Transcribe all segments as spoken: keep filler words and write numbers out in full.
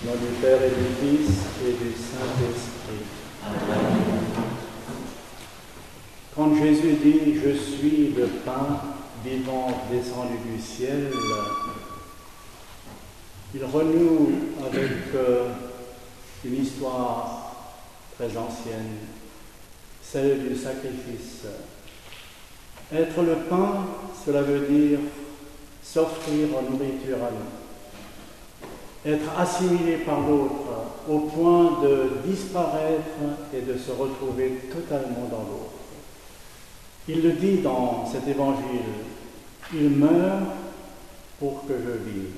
Au nom du Père et du Fils et du Saint-Esprit. Amen. Quand Jésus dit « Je suis le pain vivant descendu du ciel », il renoue avec euh, une histoire très ancienne, celle du sacrifice. Être le pain, cela veut dire s'offrir en nourriture à nous. Être assimilé par l'autre au point de disparaître et de se retrouver totalement dans l'autre. Il le dit dans cet évangile, il meurt pour que je vive.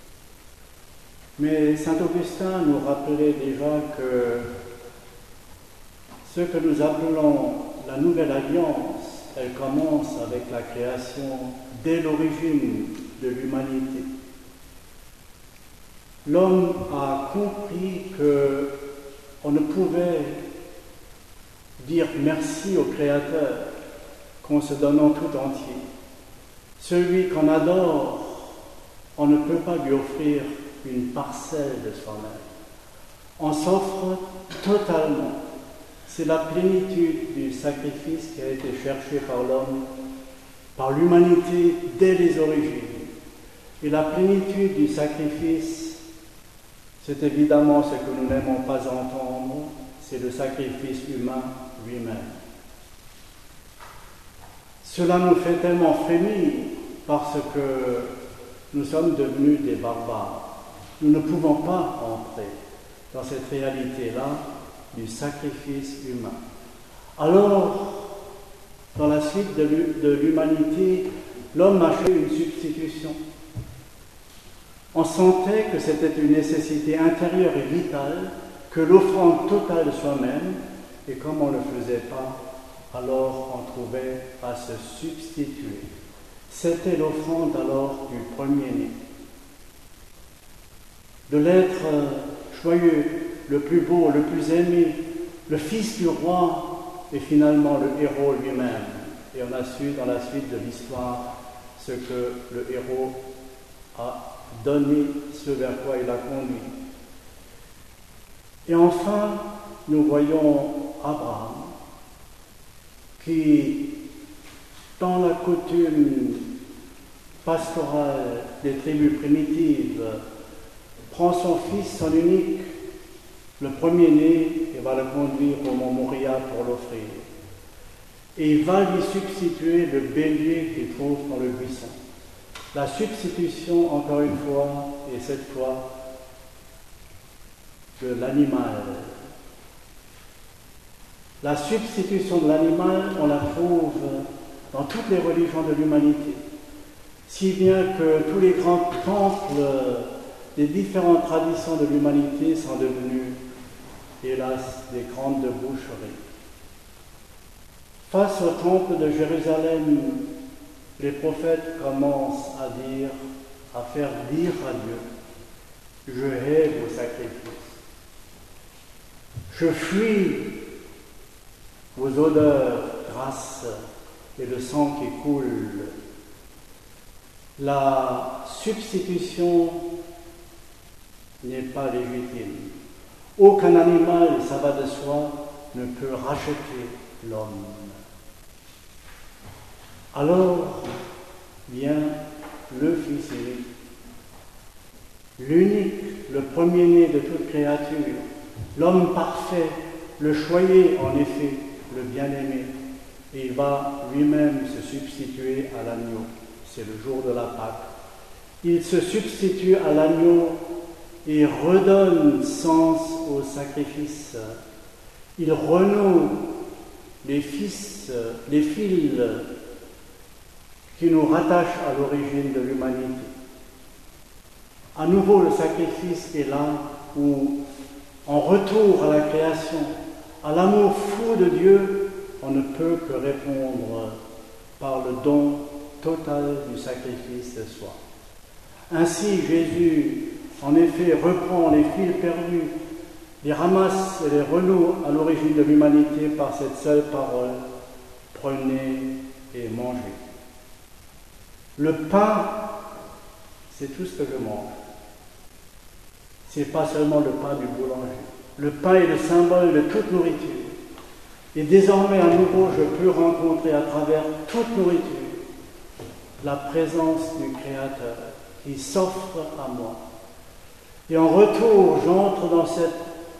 Mais saint Augustin nous rappelait déjà que ce que nous appelons la nouvelle alliance, elle commence avec la création dès l'origine de l'humanité. L'homme a compris qu'on ne pouvait dire merci au Créateur qu'en se donnant tout entier. Celui qu'on adore, on ne peut pas lui offrir une parcelle de soi-même. On s'offre totalement. C'est la plénitude du sacrifice qui a été cherché par l'homme, par l'humanité dès les origines. Et la plénitude du sacrifice, c'est évidemment ce que nous n'aimons pas entendre, c'est le sacrifice humain lui-même. Cela nous fait tellement frémir parce que nous sommes devenus des barbares. Nous ne pouvons pas entrer dans cette réalité-là du sacrifice humain. Alors, dans la suite de l'humanité, l'homme a fait une substitution. On sentait que c'était une nécessité intérieure et vitale que l'offrande totale de soi-même, et comme on ne le faisait pas, alors on trouvait à se substituer. C'était l'offrande alors du premier-né. De l'être joyeux, le plus beau, le plus aimé, le fils du roi et finalement le héros lui-même. Et on a su dans la suite de l'histoire ce que le héros a donné, ce vers quoi il a conduit. Et enfin, nous voyons Abraham qui, dans la coutume pastorale des tribus primitives, prend son fils, son unique, le premier-né, et va le conduire au mont Moria pour l'offrir. Et il va lui substituer le bélier qu'il trouve dans le buisson. La substitution, encore une fois, et cette fois, de l'animal. La substitution de l'animal, on la trouve dans toutes les religions de l'humanité. Si bien que tous les grands temples des différentes traditions de l'humanité sont devenues, hélas, des grandes boucheries. Face au temple de Jérusalem, les prophètes commencent à dire, à faire dire à Dieu, je hais vos sacrifices. Je fuis vos odeurs grasses et le sang qui coule. La substitution n'est pas légitime. Aucun animal, ça va de soi, ne peut racheter l'homme. Alors vient le Fils unique, l'unique, le premier-né de toute créature, l'homme parfait, le choyé en effet, le bien-aimé, et il va lui-même se substituer à l'agneau. C'est le jour de la Pâque. Il se substitue à l'agneau et redonne sens au sacrifice. Il renoue les fils, les fils qui nous rattachent à l'origine de l'humanité. À nouveau, le sacrifice est là où, en retour à la création, à l'amour fou de Dieu, on ne peut que répondre par le don total du sacrifice de soi. Ainsi, Jésus, en effet, reprend les fils perdus, les ramasse et les renoue à l'origine de l'humanité par cette seule parole, prenez et mangez. Le pain, c'est tout ce que je mange. c'est pas seulement le pain du boulanger. Le pain est le symbole de toute nourriture. Et désormais, à nouveau, je peux rencontrer à travers toute nourriture la présence du Créateur qui s'offre à moi. Et en retour, j'entre dans cette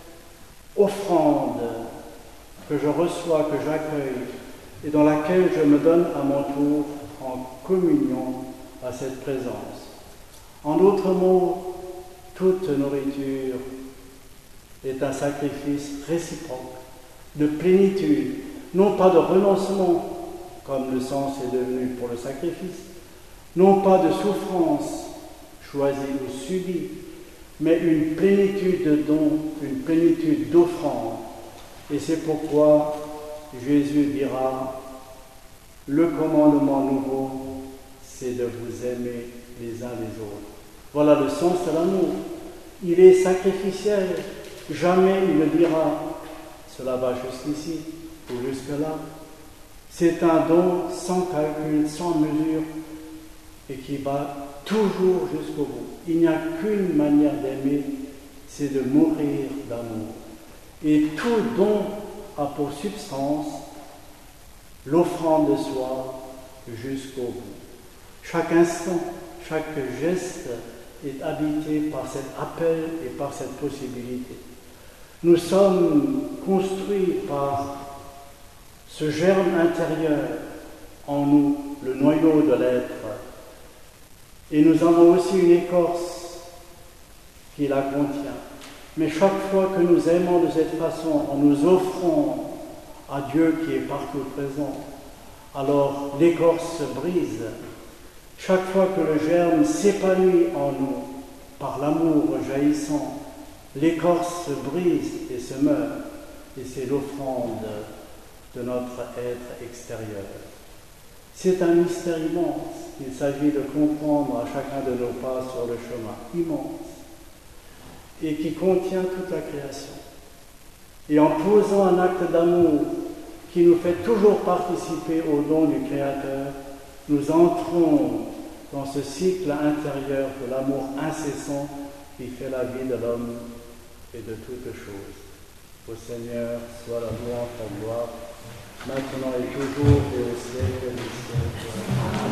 offrande que je reçois, que j'accueille, et dans laquelle je me donne à mon tour en communion à cette présence. En d'autres mots, toute nourriture est un sacrifice réciproque, de plénitude, non pas de renoncement, comme le sens est devenu pour le sacrifice, non pas de souffrance choisie ou subie, mais une plénitude de dons, une plénitude d'offrande. Et c'est pourquoi Jésus dira, le commandement nouveau, c'est de vous aimer les uns les autres. Voilà le sens de l'amour. Il est sacrificiel. Jamais il ne dira, cela va jusqu'ici ou jusque-là. C'est un don sans calcul, sans mesure, et qui va toujours jusqu'au bout. Il n'y a qu'une manière d'aimer, c'est de mourir d'amour. Et tout don a pour substance l'offrande de soi jusqu'au bout. Chaque instant, chaque geste est habité par cet appel et par cette possibilité. Nous sommes construits par ce germe intérieur en nous, le noyau de l'être. Et nous avons aussi une écorce qui la contient. Mais chaque fois que nous aimons de cette façon, en nous offrant à Dieu qui est partout présent, alors l'écorce se brise. Chaque fois que le germe s'épanouit en nous, par l'amour jaillissant, l'écorce se brise et se meurt. Et c'est l'offrande de notre être extérieur. C'est un mystère immense qu'il s'agit de comprendre à chacun de nos pas sur le chemin, immense, et qui contient toute la création. Et en posant un acte d'amour qui nous fait toujours participer au don du Créateur, nous entrons dans ce cycle intérieur de l'amour incessant qui fait la vie de l'homme et de toutes choses. Au Seigneur soit la louange, la gloire, maintenant et toujours et au siècle des siècles.